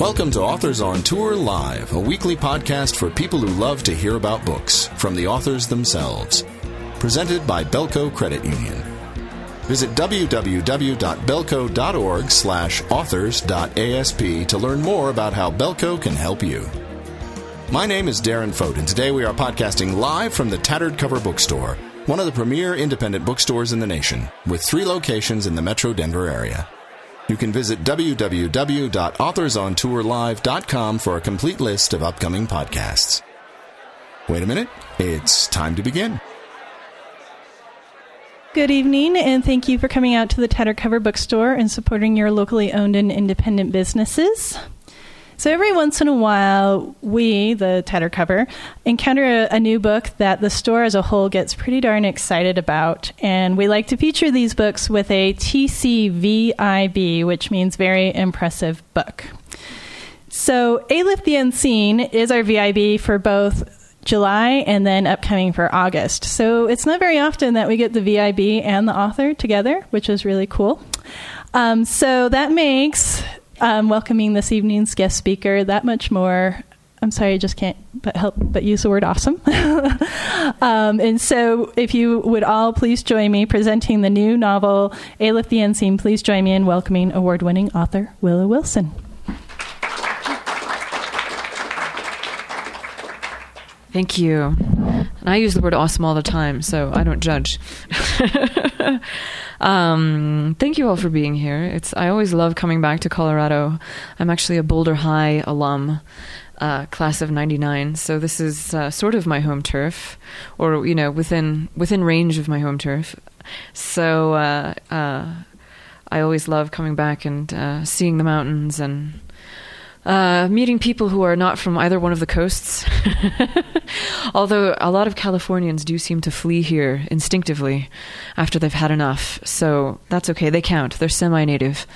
Welcome to Authors on Tour Live, a weekly podcast for people who love to hear about books from the authors themselves. Presented by Belco Credit Union. Visit www.belco.org/authors.asp to learn more about how Belco can help you. My name is Darren Fote, and today we are podcasting live from the Tattered Cover Bookstore, one of the premier independent bookstores in the nation, with 3 locations in the Metro Denver area. You can visit www.authorsontourlive.com for a complete list of upcoming podcasts. Wait a minute, it's time to begin. Good evening, and thank you for coming out to the Tattered Cover Bookstore and supporting your locally owned and independent businesses. So every once in a while, we, the Tattered Cover, encounter a new book that the store as a whole gets pretty darn excited about. And we like to feature these books with a TCVIB, which means very impressive book. So Aleph the Unseen is our VIB for both July and then upcoming for August. So it's not very often that we get the VIB and the author together, which is really cool. So that makes welcoming this evening's guest speaker that much more, I'm sorry, I just can't help but use the word awesome. And so if you would all please join me presenting the new novel, Aleph the Unseen, please join me in welcoming award-winning author Willow Wilson. Thank you. And I use the word awesome all the time, so I don't judge. Thank you all for being here. I always love coming back to Colorado. I'm actually a Boulder High alum, class of 99. So this is sort of my home turf, or, within range of my home turf. So I always love coming back and seeing the mountains and meeting people who are not from either one of the coasts. Although a lot of Californians do seem to flee here instinctively after they've had enough. So that's okay. They count. They're semi-native.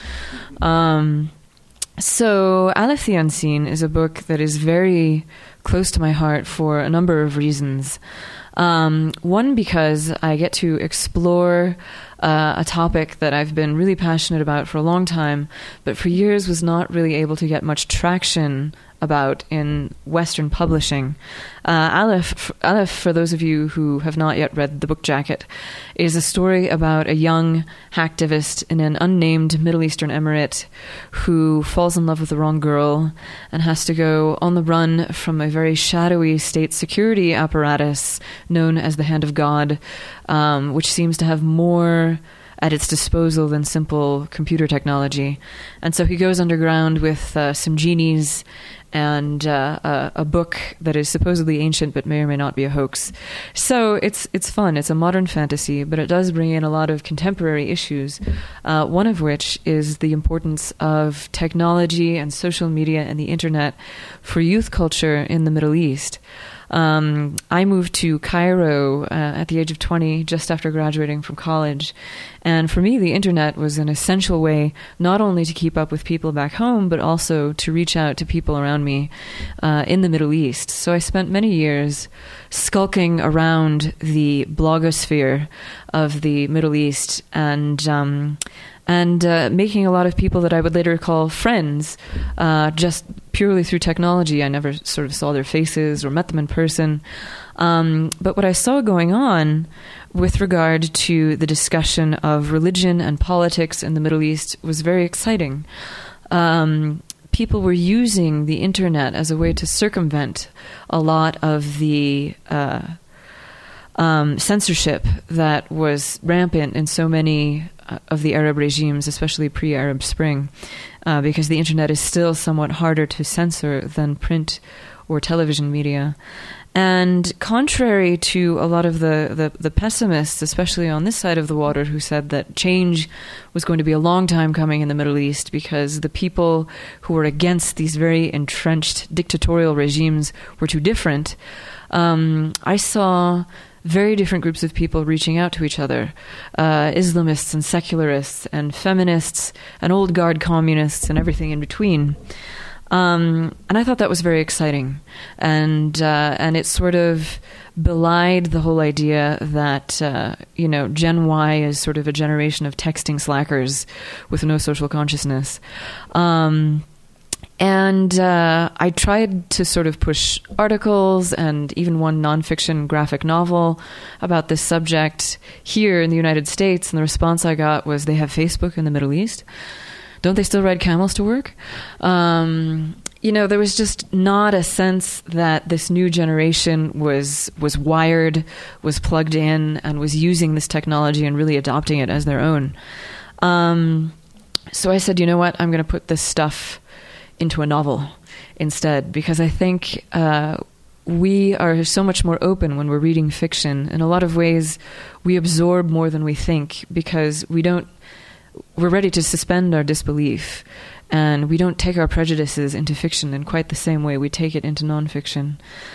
So Aleph the Unseen is a book that is very close to my heart for a number of reasons. One, because I get to explore a topic that I've been really passionate about for a long time, but for years was not really able to get much traction about in Western publishing. Aleph, for those of you who have not yet read the book jacket, is a story about a young hacktivist in an unnamed Middle Eastern emirate who falls in love with the wrong girl and has to go on the run from a very shadowy state security apparatus known as the Hand of God, which seems to have more at its disposal than simple computer technology. And so he goes underground with some genies and a book that is supposedly ancient but may or may not be a hoax. So it's fun. It's a modern fantasy, but it does bring in a lot of contemporary issues, one of which is the importance of technology and social media and the internet for youth culture in the Middle East. I moved to Cairo at the age of 20, just after graduating from college. And for me, the internet was an essential way not only to keep up with people back home, but also to reach out to people around me in the Middle East. So I spent many years skulking around the blogosphere of the Middle East and making a lot of people that I would later call friends, just purely through technology. I never sort of saw their faces or met them in person. But what I saw going on with regard to the discussion of religion and politics in the Middle East was very exciting. People were using the internet as a way to circumvent a lot of the censorship that was rampant in so many of the Arab regimes, especially pre-Arab Spring, because the internet is still somewhat harder to censor than print or television media. And contrary to a lot of the pessimists, especially on this side of the water, who said that change was going to be a long time coming in the Middle East because the people who were against these very entrenched dictatorial regimes were too different, I saw very different groups of people reaching out to each other, Islamists and secularists and feminists and old guard communists and everything in between. And I thought that was very exciting. And it sort of belied the whole idea that, Gen Y is sort of a generation of texting slackers with no social consciousness. And I tried to sort of push articles and even one nonfiction graphic novel about this subject here in the United States, and the response I got was, they have Facebook in the Middle East. Don't they still ride camels to work? There was just not a sense that this new generation was wired, was plugged in, and was using this technology and really adopting it as their own. So I said, you know what, I'm going to put this stuff into a novel instead, because I think we are so much more open when we're reading fiction. In a lot of ways, we absorb more than we think, because we're ready to suspend our disbelief, and we don't take our prejudices into fiction in quite the same way we take it into nonfiction.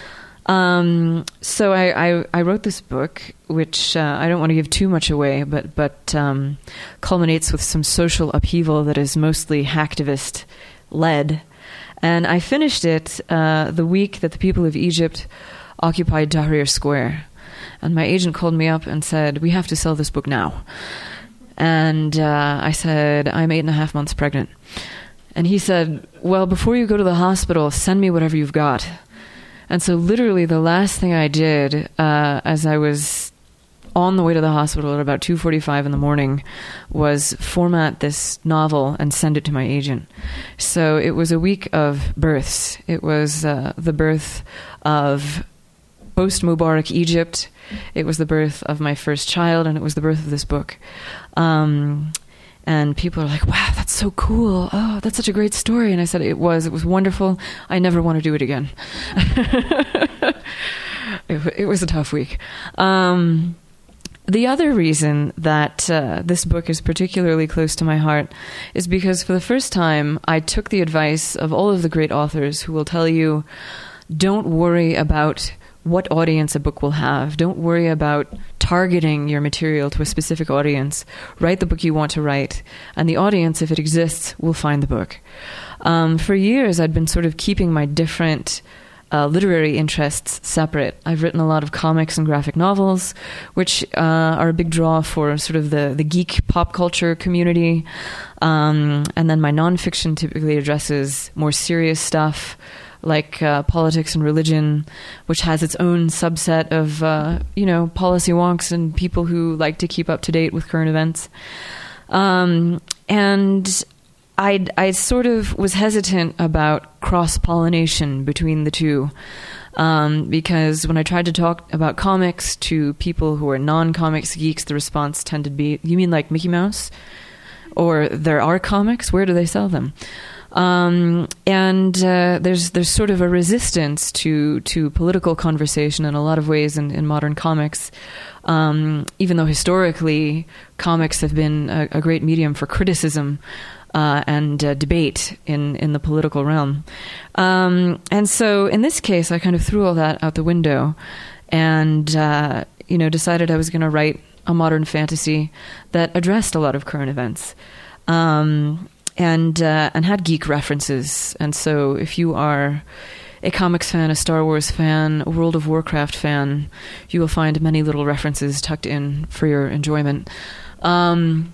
So I wrote this book, which I don't want to give too much away, but culminates with some social upheaval that is mostly hacktivist-led. And I finished it the week that the people of Egypt occupied Tahrir Square. And my agent called me up and said, we have to sell this book now. And I said, I'm 8.5 months pregnant. And he said, well, before you go to the hospital, send me whatever you've got. And so literally the last thing I did as I was on the way to the hospital at about 2:45 in the morning was format this novel and send it to my agent. So it was a week of births. It was the birth of post-Mubarak Egypt. It was the birth of my first child, and it was the birth of this book. And people are like, wow, that's so cool. Oh, that's such a great story. And I said, it was wonderful. I never want to do it again. It was a tough week. The other reason that this book is particularly close to my heart is because for the first time, I took the advice of all of the great authors who will tell you, don't worry about what audience a book will have. Don't worry about targeting your material to a specific audience. Write the book you want to write, and the audience, if it exists, will find the book. For years, I'd been sort of keeping my different literary interests separate. I've written a lot of comics and graphic novels, which are a big draw for sort of the geek pop culture community. And then my nonfiction typically addresses more serious stuff, like politics and religion, which has its own subset of, policy wonks and people who like to keep up to date with current events. And I sort of was hesitant about cross-pollination between the two, because when I tried to talk about comics to people who are non-comics geeks, the response tended to be, you mean like Mickey Mouse? Or there are comics? Where do they sell them? There's sort of a resistance to political conversation in a lot of ways in modern comics, even though historically comics have been a great medium for criticism and debate in the political realm. And so in this case, I kind of threw all that out the window and decided I was going to write a modern fantasy that addressed a lot of current events. And had geek references. And so if you are a comics fan, a Star Wars fan, a World of Warcraft fan, you will find many little references tucked in for your enjoyment. And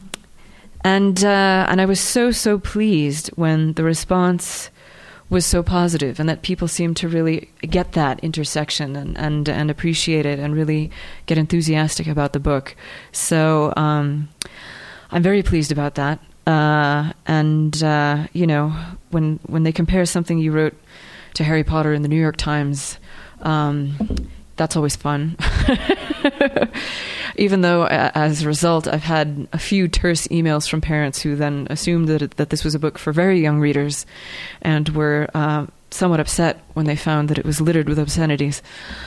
I was so pleased when the response was so positive, and that people seemed to really get that intersection and appreciate it and really get enthusiastic about the book. So I'm very pleased about that. When they compare something you wrote to Harry Potter in the New York Times, that's always fun. Even though, as a result, I've had a few terse emails from parents who then assumed that this was a book for very young readers and were somewhat upset when they found that it was littered with obscenities.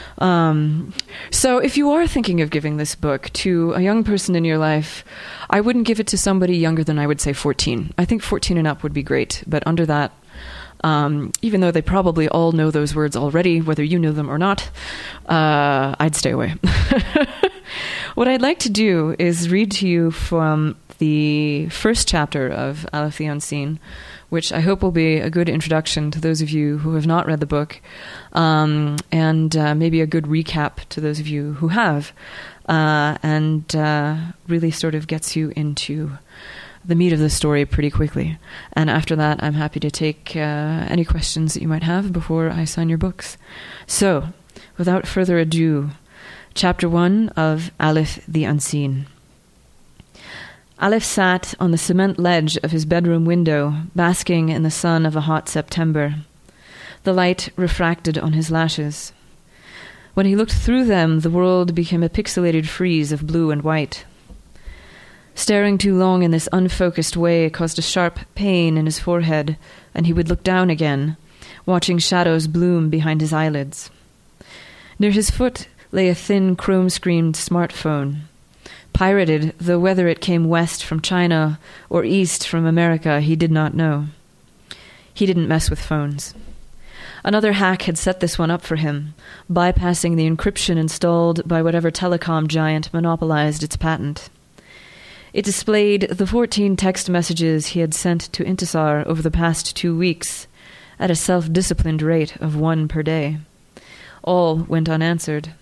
So if you are thinking of giving this book to a young person in your life, I wouldn't give it to somebody younger than, I would say, 14. I think 14 and up would be great, but under that, even though they probably all know those words already, whether you know them or not, I'd stay away. What I'd like to do is read to you from the first chapter of Aleph the Unseen, which I hope will be a good introduction to those of you who have not read the book, and maybe a good recap to those of you who have, and really sort of gets you into the meat of the story pretty quickly. And after that, I'm happy to take any questions that you might have before I sign your books. So, without further ado, Chapter 1 of Aleph the Unseen. Aleph sat on the cement ledge of his bedroom window, basking in the sun of a hot September. The light refracted on his lashes. When he looked through them, the world became a pixelated frieze of blue and white. Staring too long in this unfocused way caused a sharp pain in his forehead, and he would look down again, watching shadows bloom behind his eyelids. Near his foot lay a thin, chrome-screened smartphone. Pirated, though whether it came west from China or east from America, he did not know. He didn't mess with phones. Another hack had set this one up for him, bypassing the encryption installed by whatever telecom giant monopolized its patent. It displayed the 14 text messages he had sent to Intisar over the past 2 weeks, at a self-disciplined rate of 1 per day. All went unanswered.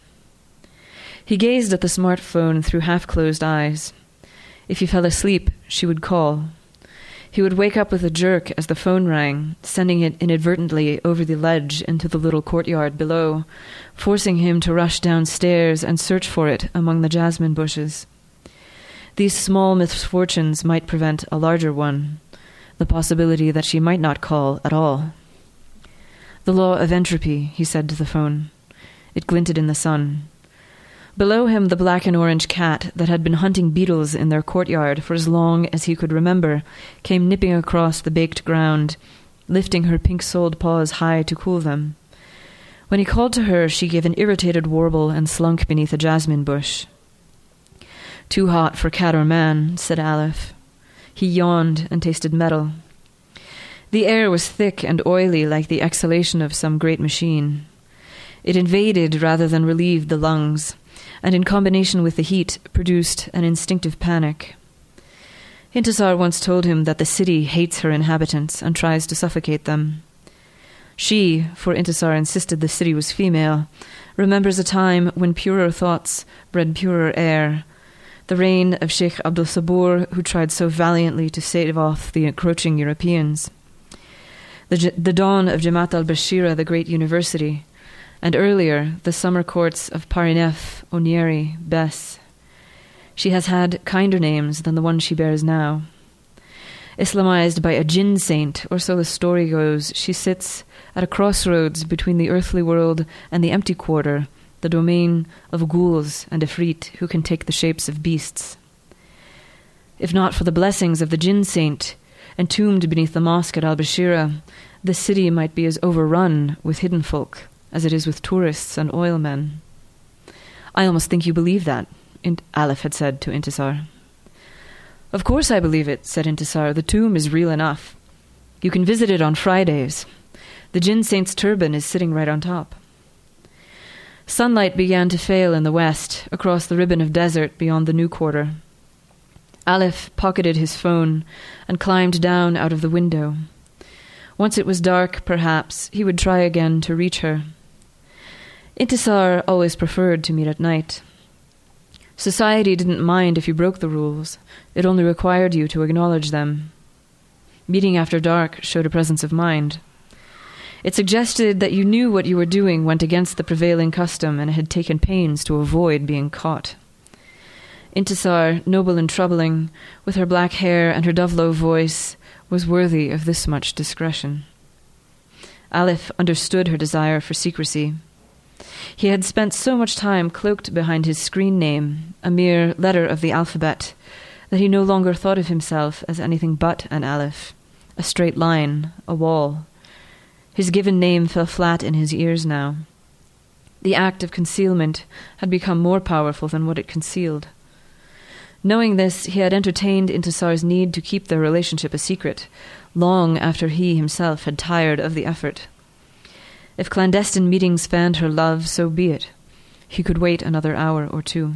He gazed at the smartphone through half-closed eyes. If he fell asleep, she would call. He would wake up with a jerk as the phone rang, sending it inadvertently over the ledge into the little courtyard below, forcing him to rush downstairs and search for it among the jasmine bushes. These small misfortunes might prevent a larger one, the possibility that she might not call at all. The law of entropy, he said to the phone. It glinted in the sun. Below him, the black and orange cat that had been hunting beetles in their courtyard for as long as he could remember came nipping across the baked ground, lifting her pink-soled paws high to cool them. When he called to her, she gave an irritated warble and slunk beneath a jasmine bush. "Too hot for cat or man," said Aleph. He yawned and tasted metal. The air was thick and oily like the exhalation of some great machine. It invaded rather than relieved the lungs, and in combination with the heat produced an instinctive panic. Intisar once told him that the city hates her inhabitants and tries to suffocate them. She, for Intisar insisted the city was female, remembers a time when purer thoughts bred purer air, the reign of Sheikh Abdul Sabur, who tried so valiantly to stave off the encroaching Europeans, the dawn of Jamaat al-Bashira, the great university, and earlier, the summer courts of Parinef, Onieri, Bes. She has had kinder names than the one she bears now. Islamized by a jinn saint, or so the story goes, she sits at a crossroads between the earthly world and the empty quarter, the domain of ghouls and ifrit who can take the shapes of beasts. If not for the blessings of the jinn saint, entombed beneath the mosque at al-Bashira, the city might be as overrun with hidden folk as it is with tourists and oilmen. "I almost think you believe that," Aleph had said to Intisar. "Of course I believe it," said Intisar. "The tomb is real enough. You can visit it on Fridays. The jinn saint's turban is sitting right on top." Sunlight began to fail in the west, across the ribbon of desert beyond the new quarter. Aleph pocketed his phone and climbed down out of the window. Once it was dark, perhaps, he would try again to reach her. Intisar always preferred to meet at night. Society didn't mind if you broke the rules. It only required you to acknowledge them. Meeting after dark showed a presence of mind. It suggested that you knew what you were doing went against the prevailing custom and had taken pains to avoid being caught. Intisar, noble and troubling, with her black hair and her dove-low voice, was worthy of this much discretion. Aleph understood her desire for secrecy. He had spent so much time cloaked behind his screen name, a mere letter of the alphabet, that he no longer thought of himself as anything but an Aleph, a straight line, a wall. His given name fell flat in his ears now. The act of concealment had become more powerful than what it concealed. Knowing this, he had entertained Intisar's need to keep their relationship a secret, long after he himself had tired of the effort. If clandestine meetings fanned her love, so be it. He could wait another hour or two.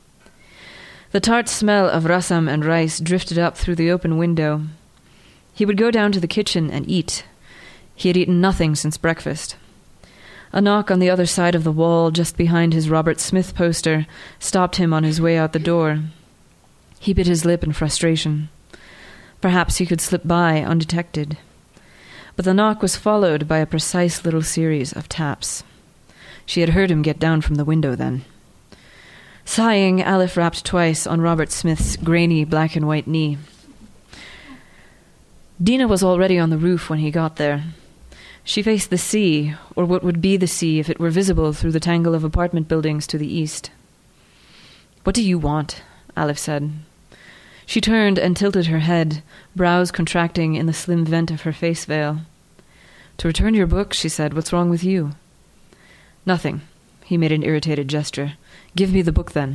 The tart smell of rasam and rice drifted up through the open window. He would go down to the kitchen and eat. He had eaten nothing since breakfast. A knock on the other side of the wall, just behind his Robert Smith poster, stopped him on his way out the door. He bit his lip in frustration. Perhaps he could slip by undetected. But the knock was followed by a precise little series of taps. She had heard him get down from the window then. Sighing, Aleph rapped twice on Robert Smith's grainy black and white knee. Dina was already on the roof when he got there. She faced the sea, or what would be the sea if it were visible through the tangle of apartment buildings to the east. "What do you want?" Aleph said. She turned and tilted her head, brows contracting in the slim vent of her face veil. "To return your book," she said. "What's wrong with you?" "Nothing." He made an irritated gesture. "Give me the book, then."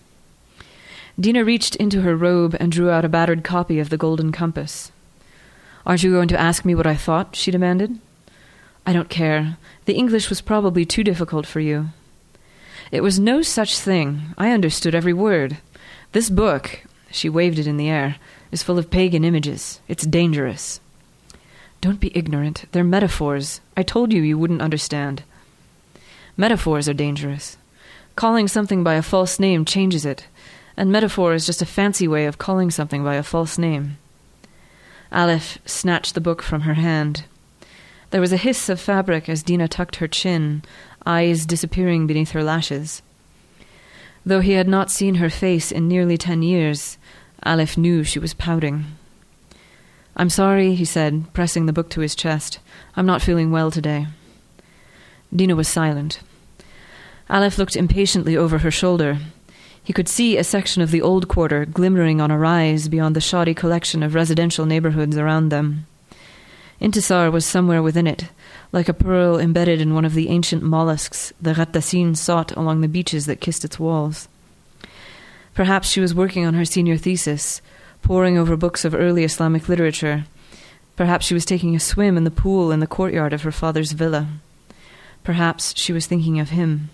Dina reached into her robe and drew out a battered copy of The Golden Compass. "Aren't you going to ask me what I thought?" she demanded. "I don't care. The English was probably too difficult for you." "It was no such thing. I understood every word. This book," she waved it in the air, "is full of pagan images. It's dangerous." "Don't be ignorant. They're metaphors. I told you you wouldn't understand." "Metaphors are dangerous. Calling something by a false name changes it, and metaphor is just a fancy way of calling something by a false name." Aleph snatched the book from her hand. There was a hiss of fabric as Dina tucked her chin, eyes disappearing beneath her lashes. Though he had not seen her face in nearly 10 years, Aleph knew she was pouting. "I'm sorry," he said, pressing the book to his chest. "I'm not feeling well today." Dina was silent. Aleph looked impatiently over her shoulder. He could see a section of the old quarter glimmering on a rise beyond the shoddy collection of residential neighborhoods around them. Intisar was somewhere within it, like a pearl embedded in one of the ancient mollusks the Rattassin sought along the beaches that kissed its walls. Perhaps she was working on her senior thesis, poring over books of early Islamic literature. Perhaps she was taking a swim in the pool in the courtyard of her father's villa. Perhaps she was thinking of him.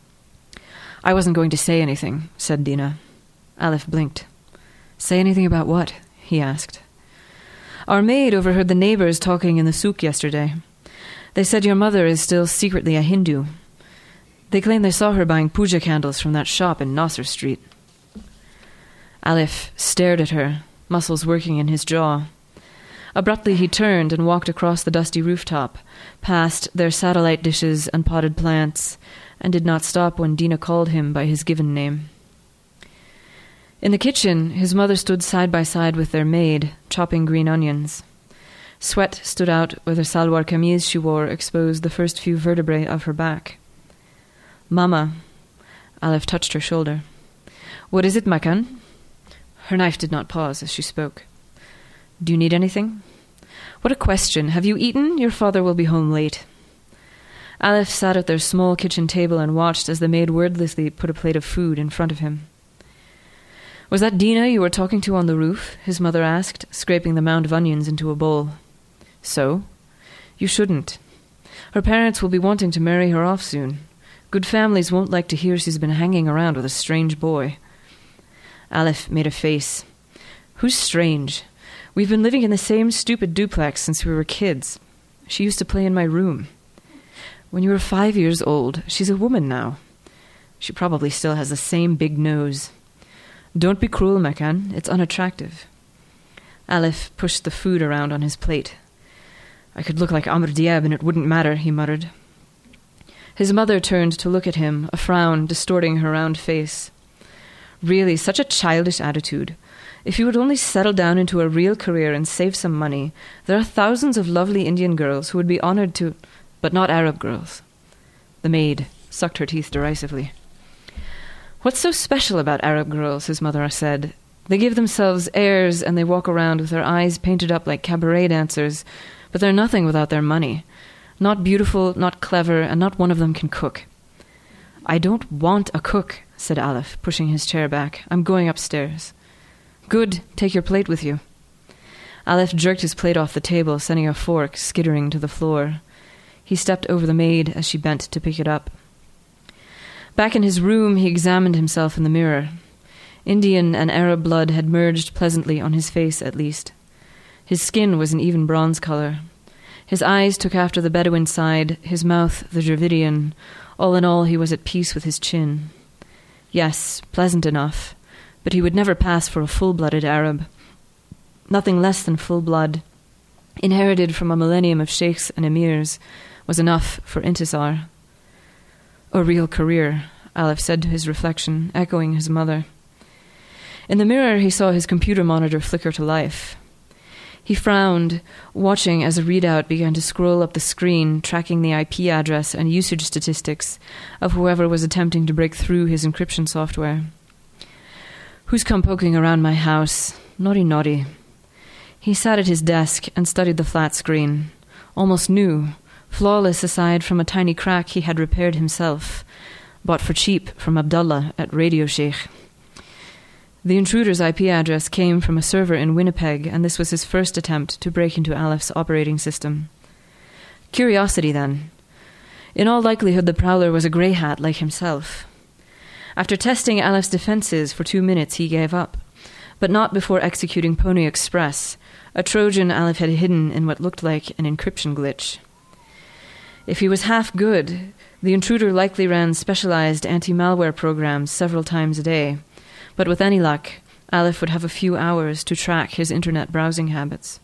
"I wasn't going to say anything," said Dina. Aleph blinked. "Say anything about what?" he asked. "Our maid overheard the neighbors talking in the souk yesterday. They said your mother is still secretly a Hindu. They claim they saw her buying puja candles from that shop in Nasser Street." Aleph stared at her, muscles working in his jaw. Abruptly he turned and walked across the dusty rooftop, past their satellite dishes and potted plants, and did not stop when Dina called him by his given name. In the kitchen, his mother stood side by side with their maid, chopping green onions. Sweat stood out where the salwar kameez she wore exposed the first few vertebrae of her back. "Mama," Aleph touched her shoulder. "What is it, Makan?" Her knife did not pause as she spoke. "Do you need anything?" "What a question. Have you eaten? Your father will be home late." Aleph sat at their small kitchen table and watched as the maid wordlessly put a plate of food in front of him. "Was that Dina you were talking to on the roof?" his mother asked, scraping the mound of onions into a bowl. "So? You shouldn't. Her parents will be wanting to marry her off soon. Good families won't like to hear she's been hanging around with a strange boy." Aleph made a face. "Who's strange? We've been living in the same stupid duplex since we were kids. She used to play in my room. When you were 5 years old, she's a woman now. She probably still has the same big nose. Don't be cruel, Makan. It's unattractive." Aleph pushed the food around on his plate. "I could look like Amr Diab and it wouldn't matter," he muttered. His mother turned to look at him, a frown distorting her round face. "Really, such a childish attitude. If you would only settle down into a real career and save some money, there are thousands of lovely Indian girls who would be honored to... but not Arab girls." The maid sucked her teeth derisively. "What's so special about Arab girls?" his mother said. "They give themselves airs and they walk around with their eyes painted up like cabaret dancers, but they're nothing without their money. Not beautiful, not clever, and not one of them can cook." "I don't want a cook," said Aleph, pushing his chair back. "I'm going upstairs." "Good. Take your plate with you." Aleph jerked his plate off the table, sending a fork skittering to the floor. He stepped over the maid as she bent to pick it up. Back in his room, he examined himself in the mirror. Indian and Arab blood had merged pleasantly on his face, at least. His skin was an even bronze color. His eyes took after the Bedouin side, his mouth the Dravidian. All in all, he was at peace with his chin. Yes, pleasant enough, but he would never pass for a full-blooded Arab. nothing less than full blood, inherited from a millennium of sheikhs and emirs, was enough for Intisar. A real career, Aleph said to his reflection, echoing his mother. In the mirror, he saw his computer monitor flicker to life. He frowned, watching as a readout began to scroll up the screen, tracking the IP address and usage statistics of whoever was attempting to break through his encryption software. Who's come poking around my house? Naughty, naughty. He sat at his desk and studied the flat screen, almost new, flawless aside from a tiny crack he had repaired himself, bought for cheap from Abdullah at Radio Sheikh. The intruder's IP address came from a server in Winnipeg, and this was his first attempt to break into Aleph's operating system. Curiosity, then. In all likelihood, the prowler was a grey hat like himself. After testing Aleph's defenses for 2 minutes, he gave up, but not before executing Pony Express, a Trojan Aleph had hidden in what looked like an encryption glitch. If he was half good, the intruder likely ran specialized anti-malware programs several times a day, but with any luck, Aleph would have a few hours to track his internet browsing habits.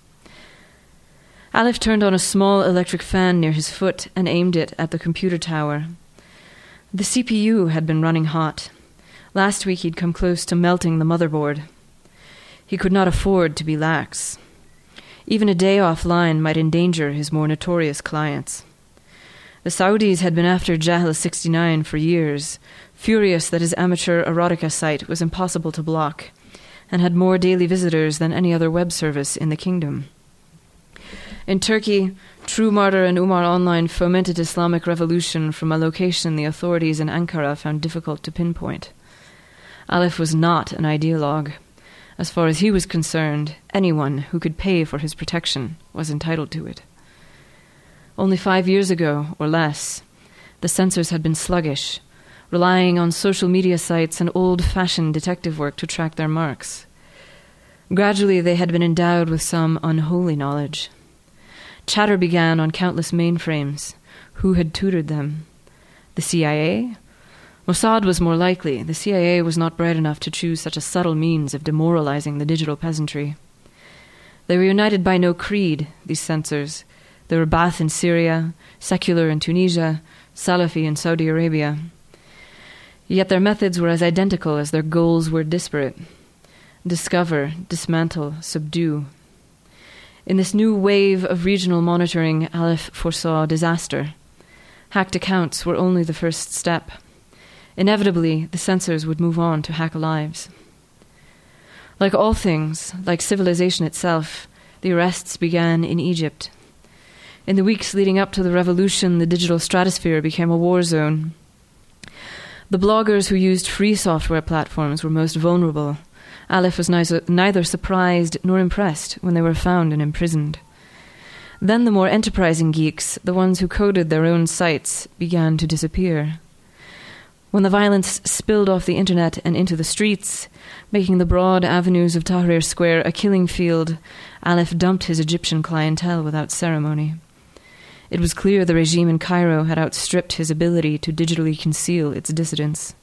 Aleph turned on a small electric fan near his foot and aimed it at the computer tower. The CPU had been running hot. Last week he'd come close to melting the motherboard. He could not afford to be lax. Even a day offline might endanger his more notorious clients. The Saudis had been after Jahl 69 for years, furious that his amateur erotica site was impossible to block, and had more daily visitors than any other web service in the kingdom. In Turkey, True Martyr and Umar Online fomented Islamic revolution from a location the authorities in Ankara found difficult to pinpoint. Aleph was not an ideologue. As far as he was concerned, anyone who could pay for his protection was entitled to it. Only 5 years ago, or less, the censors had been sluggish, relying on social media sites and old-fashioned detective work to track their marks. Gradually, they had been endowed with some unholy knowledge. Chatter began on countless mainframes. Who had tutored them? The CIA? Mossad was more likely. The CIA was not bright enough to choose such a subtle means of demoralizing the digital peasantry. They were united by no creed, these censors. They were Ba'ath in Syria, secular in Tunisia, Salafi in Saudi Arabia. Yet their methods were as identical as their goals were disparate. Discover, dismantle, subdue. In this new wave of regional monitoring, Aleph foresaw disaster. Hacked accounts were only the first step. Inevitably, the censors would move on to hack lives. Like all things, like civilization itself, the arrests began in Egypt. In the weeks leading up to the revolution, the digital stratosphere became a war zone. The bloggers who used free software platforms were most vulnerable. Aleph was neither surprised nor impressed when they were found and imprisoned. Then the more enterprising geeks, the ones who coded their own sites, began to disappear. When the violence spilled off the internet and into the streets, making the broad avenues of Tahrir Square a killing field, Aleph dumped his Egyptian clientele without ceremony. It was clear the regime in Cairo had outstripped his ability to digitally conceal its dissidents.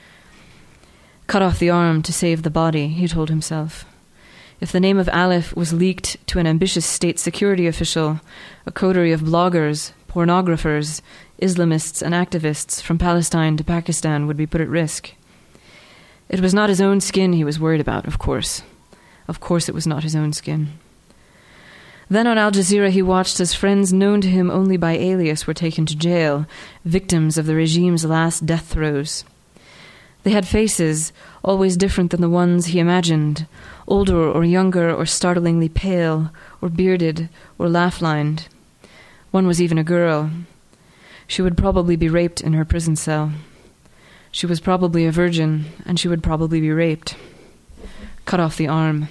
Cut off the arm to save the body, he told himself. If the name of Aleph was leaked to an ambitious state security official, a coterie of bloggers, pornographers, Islamists and activists from Palestine to Pakistan would be put at risk. It was not his own skin he was worried about, of course. Of course it was not his own skin. Then on Al Jazeera he watched as friends known to him only by alias were taken to jail, victims of the regime's last death throes. They had faces, always different than the ones he imagined, older or younger or startlingly pale, or bearded, or laugh-lined. One was even a girl. She would probably be raped in her prison cell. She was probably a virgin, and she would probably be raped. Cut off the arm.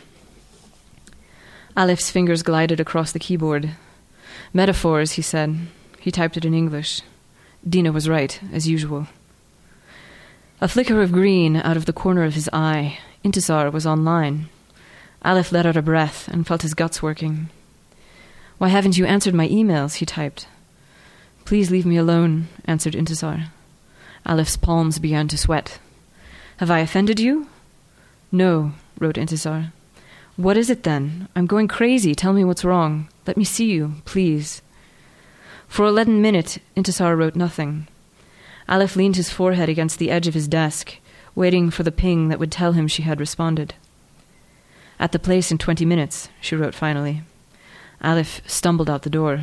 Aleph's fingers glided across the keyboard. Metaphors, he said. He typed it in English. Dina was right, as usual. A flicker of green out of the corner of his eye. Intisar was online. Aleph let out a breath and felt his guts working. "Why haven't you answered my emails?" he typed. "Please leave me alone," answered Intisar. Aleph's palms began to sweat. "Have I offended you?" "No," wrote Intisar. "What is it then? I'm going crazy. Tell me what's wrong. Let me see you, please." For a leaden minute, Intisar wrote nothing. Aleph leaned his forehead against the edge of his desk, waiting for the ping that would tell him she had responded. "At the place in 20 minutes, she wrote finally. Aleph stumbled out the door.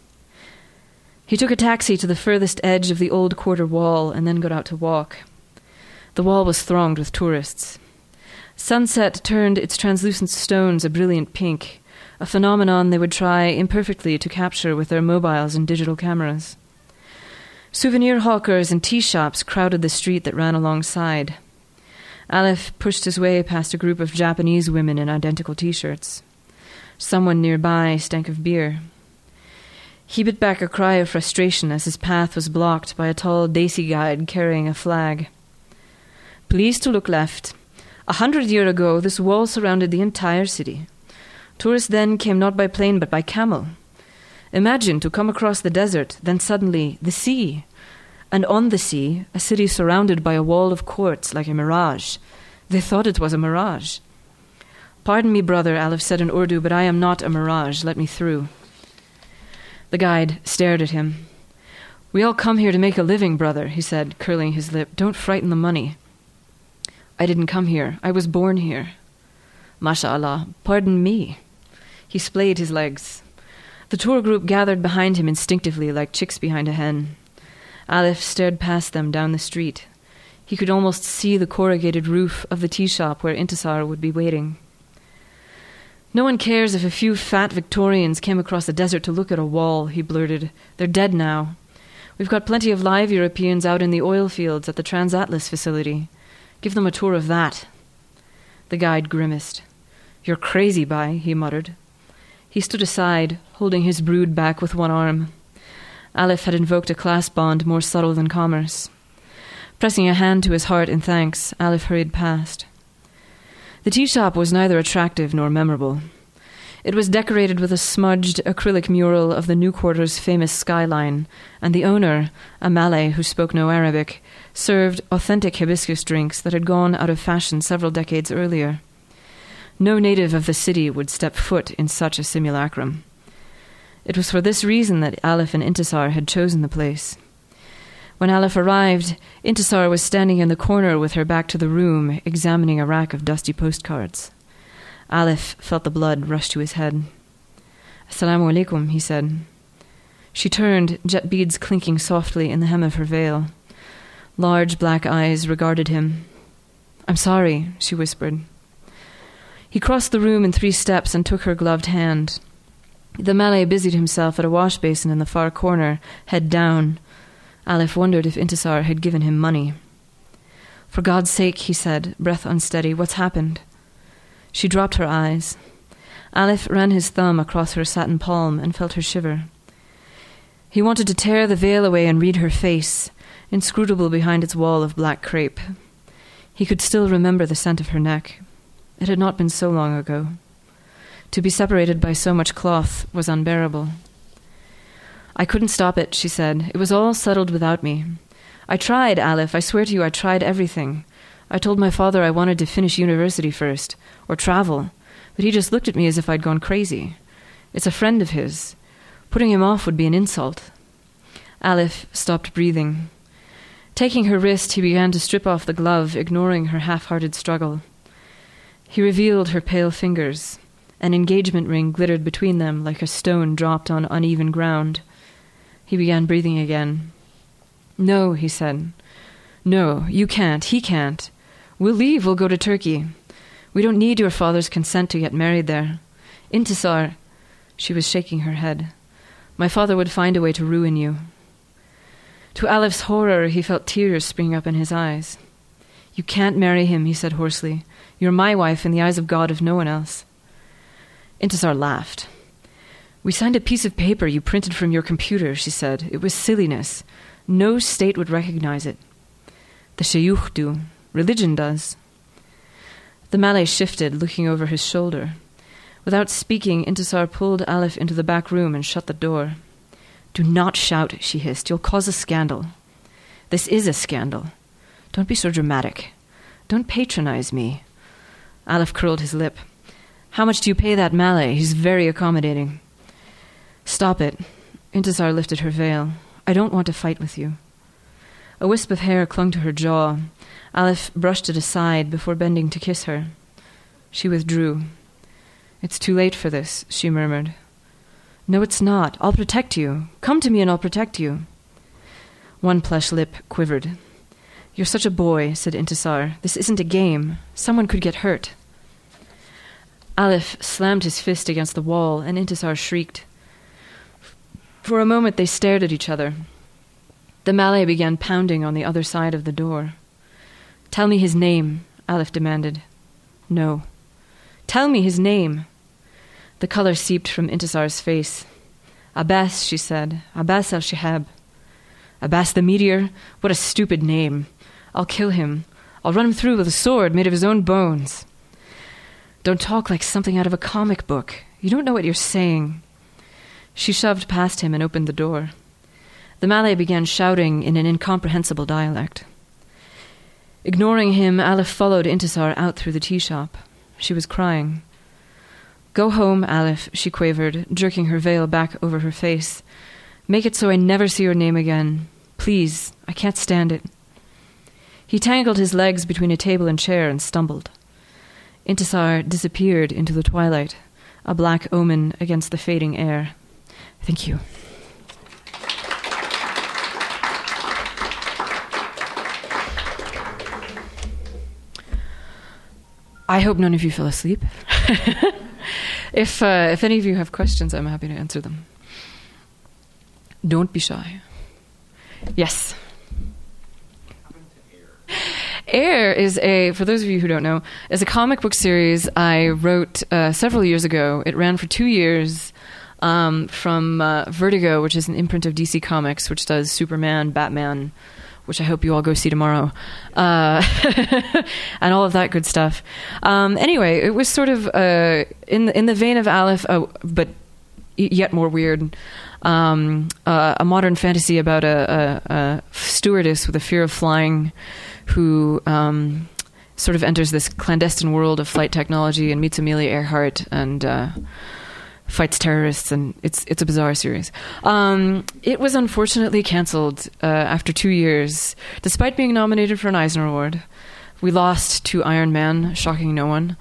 He took a taxi to the furthest edge of the old quarter wall and then got out to walk. The wall was thronged with tourists. Sunset turned its translucent stones a brilliant pink, a phenomenon they would try imperfectly to capture with their mobiles and digital cameras. Souvenir hawkers and tea shops crowded the street that ran alongside. Aleph pushed his way past a group of Japanese women in identical T-shirts. Someone nearby stank of beer. He bit back a cry of frustration as his path was blocked by a tall Desi guide carrying a flag. "Please to look left. 100 years ago, this wall surrounded the entire city. Tourists then came not by plane but by camel. Imagine to come across the desert, then suddenly the sea. And on the sea, a city surrounded by a wall of quartz like a mirage. They thought it was a mirage. Pardon me, brother," Aleph said in Urdu, "but I am not a mirage. Let me through." The guide stared at him. "We all come here to make a living, brother," he said, curling his lip. "Don't frighten the money." "I didn't come here. I was born here." "Masha'Allah, pardon me." He splayed his legs. The tour group gathered behind him instinctively like chicks behind a hen. Aleph stared past them down the street. He could almost see the corrugated roof of the tea shop where Intisar would be waiting. "No one cares if a few fat Victorians came across the desert to look at a wall," he blurted. "They're dead now. We've got plenty of live Europeans out in the oil fields at the Transatlas facility. Give them a tour of that." The guide grimaced. "You're crazy, Bai," he muttered. He stood aside, holding his brood back with one arm. Aleph had invoked a class bond more subtle than commerce. Pressing a hand to his heart in thanks, Aleph hurried past. The tea shop was neither attractive nor memorable. It was decorated with a smudged acrylic mural of the new quarter's famous skyline, and the owner, a Malay who spoke no Arabic, served authentic hibiscus drinks that had gone out of fashion several decades earlier. No native of the city would step foot in such a simulacrum. It was for this reason that Aleph and Intisar had chosen the place. When Aleph arrived, Intisar was standing in the corner with her back to the room, examining a rack of dusty postcards. Aleph felt the blood rush to his head. "Assalamu alaikum," he said. She turned, jet beads clinking softly in the hem of her veil. Large black eyes regarded him. "I'm sorry," she whispered. He crossed the room in 3 steps and took her gloved hand. The Malay busied himself at a wash basin in the far corner, head down. Aleph wondered if Intisar had given him money. "For God's sake," he said, breath unsteady, "what's happened?" She dropped her eyes. Aleph ran his thumb across her satin palm and felt her shiver. He wanted to tear the veil away and read her face, inscrutable behind its wall of black crepe. He could still remember the scent of her neck. It had not been so long ago. To be separated by so much cloth was unbearable. "I couldn't stop it," she said. "It was all settled without me. I tried, Aleph. I swear to you, I tried everything. I told my father I wanted to finish university first, or travel, but he just looked at me as if I'd gone crazy. It's a friend of his. Putting him off would be an insult." Aleph stopped breathing. Taking her wrist, he began to strip off the glove, ignoring her half-hearted struggle. He revealed her pale fingers. An engagement ring glittered between them like a stone dropped on uneven ground. He began breathing again. "No," he said. "No, you can't. He can't. We'll leave. We'll go to Turkey. We don't need your father's consent to get married there. Intisar," she was shaking her head, "my father would find a way to ruin you." To Aleph's horror, he felt tears spring up in his eyes. "You can't marry him," he said hoarsely. "You're my wife in the eyes of God, if no one else." Intisar laughed. "We signed a piece of paper you printed from your computer," she said. "It was silliness. No state would recognize it. The shayukh do. Religion does." The Malay shifted, looking over his shoulder. Without speaking, Intisar pulled Aleph into the back room and shut the door. "Do not shout," she hissed. "You'll cause a scandal." "This is a scandal. Don't be so dramatic. Don't patronize me." Aleph curled his lip. How much do you pay that Malay? He's very accommodating. Stop it. Intisar lifted her veil. I don't want to fight with you. A wisp of hair clung to her jaw. Aleph brushed it aside before bending to kiss her. She withdrew. It's too late for this, she murmured. No, it's not. I'll protect you. Come to me and I'll protect you. One plush lip quivered. You're such a boy, said Intisar. This isn't a game. Someone could get hurt. Aleph slammed his fist against the wall, and Intisar shrieked. For a moment they stared at each other. The Malay began pounding on the other side of the door. Tell me his name, Aleph demanded. No. Tell me his name. The color seeped from Intisar's face. Abbas, she said. Abbas al-Shihab. Abbas the Meteor? What a stupid name. I'll kill him. I'll run him through with a sword made of his own bones. Don't talk like something out of a comic book. You don't know what you're saying. She shoved past him and opened the door. The Malay began shouting in an incomprehensible dialect. Ignoring him, Aleph followed Intisar out through the tea shop. She was crying. Go home, Aleph, she quavered, jerking her veil back over her face. Make it so I never see your name again. Please, I can't stand it. He tangled his legs between a table and chair and stumbled. Intisar disappeared into the twilight, a black omen against the fading air. Thank you. I hope none of you fell asleep. If any of you have questions, I'm happy to answer them. Don't be shy. Yes. Air is for those of you who don't know, is a comic book series I wrote several years ago. It ran for 2 years from Vertigo, which is an imprint of DC Comics, which does Superman, Batman, which I hope you all go see tomorrow, and all of that good stuff. Anyway, it was sort of in the vein of Aleph, but yet more weird. A modern fantasy about a stewardess with a fear of flying who sort of enters this clandestine world of flight technology and meets Amelia Earhart and fights terrorists, and it's a bizarre series. It was unfortunately cancelled after 2 years, despite being nominated for an Eisner Award. We lost to Iron Man, shocking no one.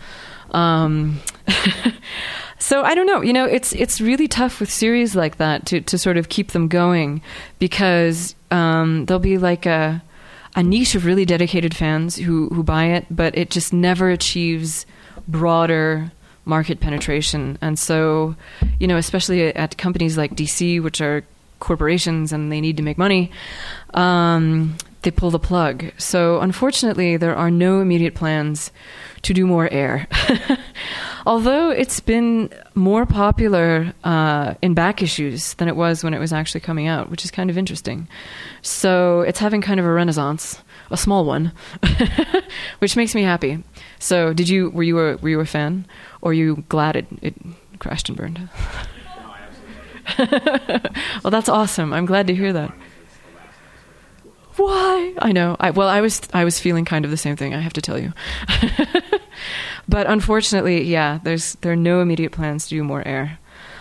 So I don't know. You know, it's really tough with series like that to sort of keep them going, because there'll be like a niche of really dedicated fans who buy it, but it just never achieves broader market penetration. And so, you know, especially at companies like DC, which are corporations and they need to make money, they pull the plug. So unfortunately, there are no immediate plans to do more Air. Although it's been more popular in back issues than it was when it was actually coming out, which is kind of interesting. So it's having kind of a renaissance, a small one, which makes me happy. So were you a fan, or are you glad it crashed and burned? No, I absolutely love it. Well, that's awesome. I'm glad to hear that. Why? I know. I was feeling kind of the same thing, I have to tell you. But unfortunately, yeah, there are no immediate plans to do more Air.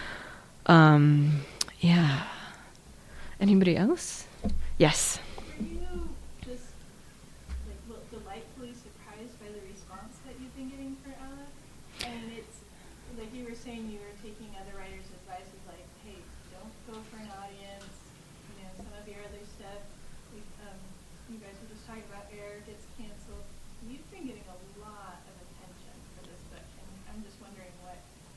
Yeah. Anybody else? Yes. Were you just delightfully surprised by the response that you've been getting for Aleph? And it's like you were saying, you were taking other writers' advice of like, hey, don't go for an audience. You know, some of your other stuff. You guys were just talking about Air gets canceled. You've been getting a lot of attention for this book, and I'm just wondering what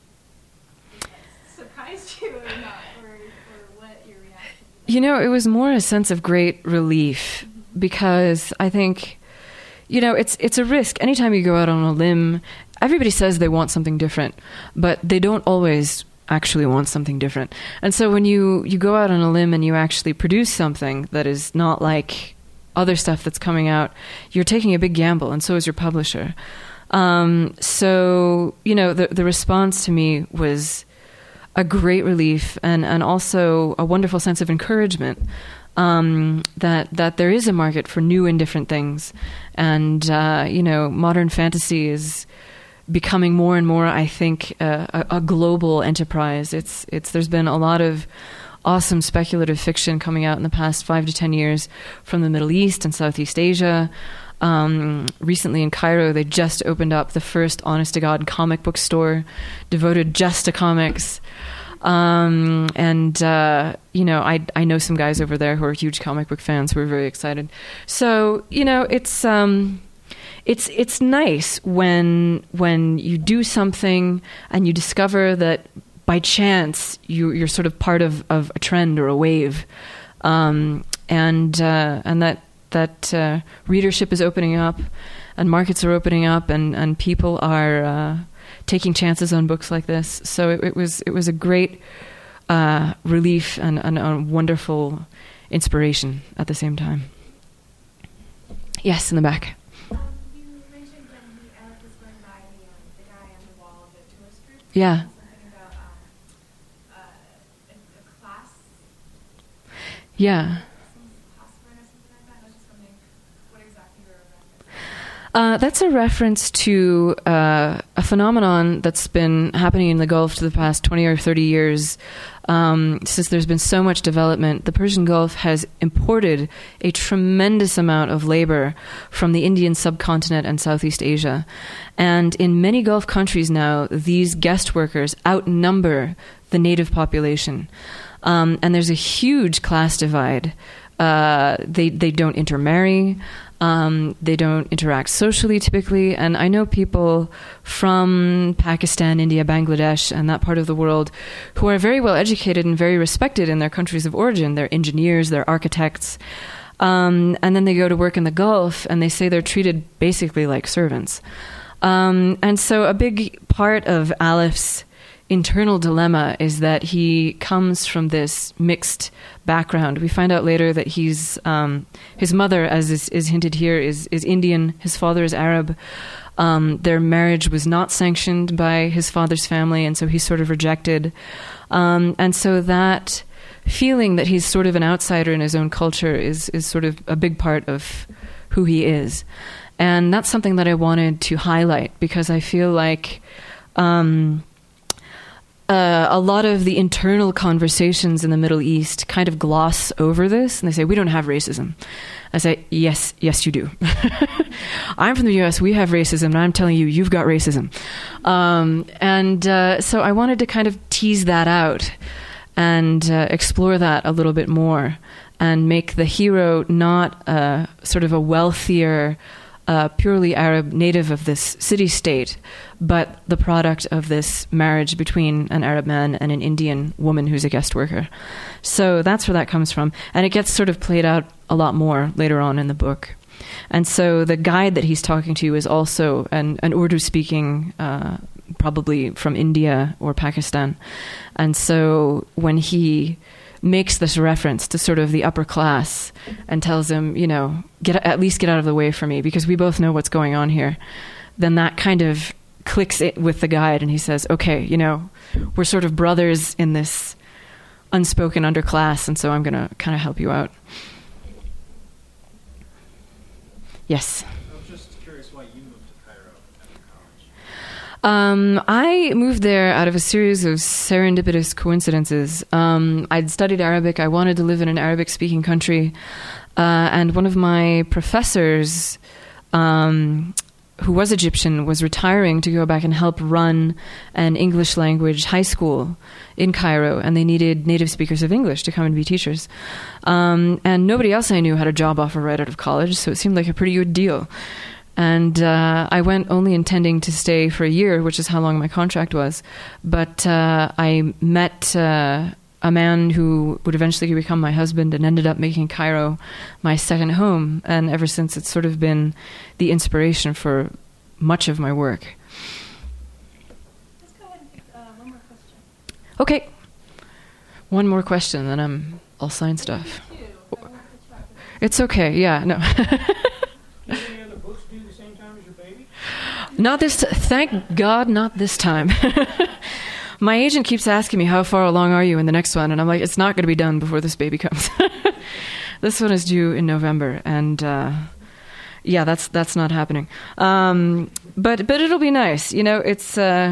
surprised you or not, or what your reaction was. You know, it was more a sense of great relief, because I think, you know, it's a risk. Anytime you go out on a limb, everybody says they want something different, but they don't always actually want something different. And so when you go out on a limb and you actually produce something that is not like other stuff that's coming out, you're taking a big gamble, and so is your publisher. So, you know, the response to me was a great relief, and also a wonderful sense of encouragement, that there is a market for new and different things. And, you know, modern fantasy is becoming more and more, I think, a global enterprise. There's been a lot of awesome speculative fiction coming out in the past 5 to 10 years from the Middle East and Southeast Asia. Recently in Cairo, they just opened up the first honest-to-God comic book store devoted just to comics. I know some guys over there who are huge comic book fans who are very excited. So, it's nice when you do something and you discover that by chance you're sort of part of a trend or a wave, and that readership is opening up, and markets are opening up, and people are taking chances on books like this. So it was a great relief and a wonderful inspiration at the same time. Yes, in the back. You mentioned when Alec was going by the guy on the wall of the tourist group. Yeah. Something about a class. Yeah. That's a reference to a phenomenon that's been happening in the Gulf for the past 20 or 30 years. Since there's been so much development, the Persian Gulf has imported a tremendous amount of labor from the Indian subcontinent and Southeast Asia. And in many Gulf countries now, these guest workers outnumber the native population. And there's a huge class divide. They don't intermarry. They don't interact socially typically. And I know people from Pakistan, India, Bangladesh, and that part of the world who are very well educated and very respected in their countries of origin. They're engineers, they're architects. And then they go to work in the Gulf and they say they're treated basically like servants. And so a big part of Alep's internal dilemma is that he comes from this mixed background. We find out later that he's his mother, as is hinted here, is Indian. His father is Arab. Their marriage was not sanctioned by his father's family, and so he's sort of rejected. And so that feeling that he's sort of an outsider in his own culture is sort of a big part of who he is. And that's something that I wanted to highlight because I feel like a lot of the internal conversations in the Middle East kind of gloss over this, and they say, we don't have racism. I say, yes, you do. I'm from the U.S., we have racism, and I'm telling you, you've got racism. So I wanted to kind of tease that out and explore that a little bit more and make the hero not sort of a wealthier, purely Arab native of this city-state, but the product of this marriage between an Arab man and an Indian woman who's a guest worker. So that's where that comes from. And it gets sort of played out a lot more later on in the book. And so the guide that he's talking to is also an Urdu-speaking, probably from India or Pakistan. And so when he makes this reference to sort of the upper class and tells him, at least get out of the way for me because we both know what's going on here, then that kind of clicks it with the guide and he says, okay, we're sort of brothers in this unspoken underclass, and so I'm going to kind of help you out. Yes? I was just curious why you moved to Cairo after college. I moved there out of a series of serendipitous coincidences. I'd studied Arabic. I wanted to live in an Arabic-speaking country. And one of my professors, who was Egyptian, was retiring to go back and help run an English language high school in Cairo, and they needed native speakers of English to come and be teachers. And nobody else I knew had a job offer right out of college, so it seemed like a pretty good deal. And I went only intending to stay for a year, which is how long my contract was. But I met a man who would eventually become my husband and ended up making Cairo my second home. And ever since, it's sort of been the inspiration for much of my work. Let's go ahead and pick one more question. Okay. One more question, then I'll sign stuff. It's okay. Yeah, no. Any other books due the same time as your baby? Not this. Thank God, not this time. My agent keeps asking me, how far along are you in the next one? And I'm like, it's not going to be done before this baby comes. This one is due in November. And yeah, that's not happening. But it'll be nice. You know, it's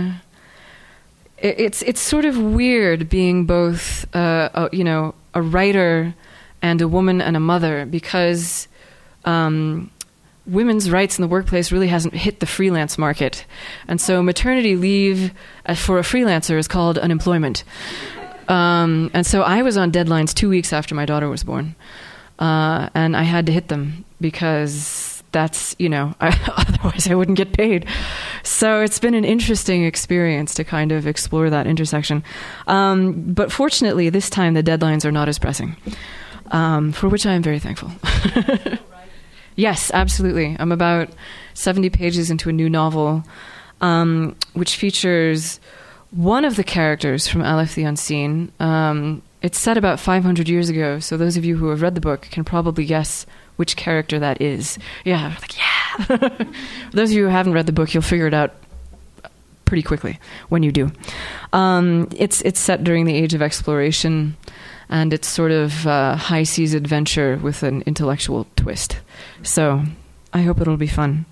sort of weird being both a writer and a woman and a mother, because women's rights in the workplace really hasn't hit the freelance market. And so maternity leave for a freelancer is called unemployment. And so I was on deadlines 2 weeks after my daughter was born. And I had to hit them because that's, otherwise I wouldn't get paid. So it's been an interesting experience to kind of explore that intersection. But fortunately, this time the deadlines are not as pressing, for which I am very thankful. Yes, absolutely. I'm about 70 pages into a new novel, which features one of the characters from Aleph the Unseen. It's set about 500 years ago, so those of you who have read the book can probably guess which character that is. Yeah, like, yeah. Those of you who haven't read the book, you'll figure it out pretty quickly when you do. It's set during the age of exploration, and it's sort of high seas adventure with an intellectual twist. So I hope it'll be fun.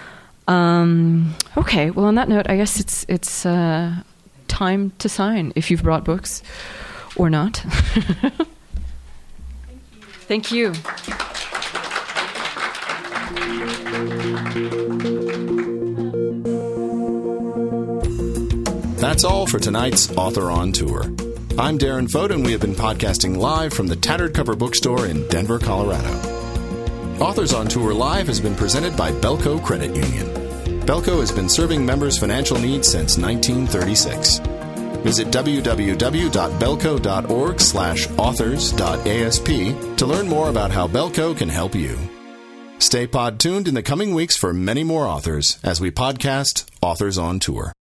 Okay, well, on that note, I guess it's time to sign if you've brought books or not. Thank you. That's all for tonight's Author on Tour. I'm Darren Foden, and we have been podcasting live from the Tattered Cover Bookstore in Denver, Colorado. Authors on Tour Live has been presented by Belco Credit Union. Belco has been serving members' financial needs since 1936. Visit www.belco.org/authors.asp to learn more about how Belco can help you. Stay pod tuned in the coming weeks for many more authors as we podcast Authors on Tour.